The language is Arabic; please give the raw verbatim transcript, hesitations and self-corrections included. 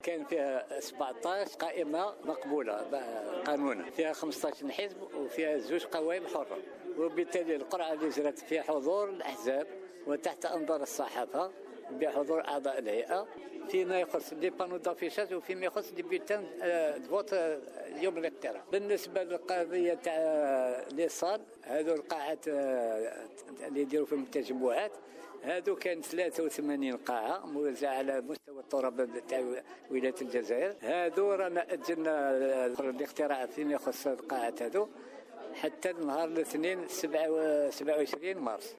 كان فيها سبعطاش قائمة مقبولة قانونا، فيها خمسطاش حزب وفيها زوج قوائم حرة، وبالتالي القرعة اللي جرت فيها حضور الأحزاب وتحت أنظار الصحافة بحضور أعضاء الهيئة فيما يخص لي بانو دافيشاج وفيما يخص لي بيتان فوت يوم الاقتراع. بالنسبة للقضية تاع لي صال، هذو القاعات اللي يديروا فيهم التجمعات، هذو كان ثلاثة وثمانين قاعة موزعة على مستوى التراب تاع ولاية الجزائر. هذو رانا أجلنا الاقتراع فيما يخص القاعات هذو حتى النهار الاثنين سبعة وعشرين مارس.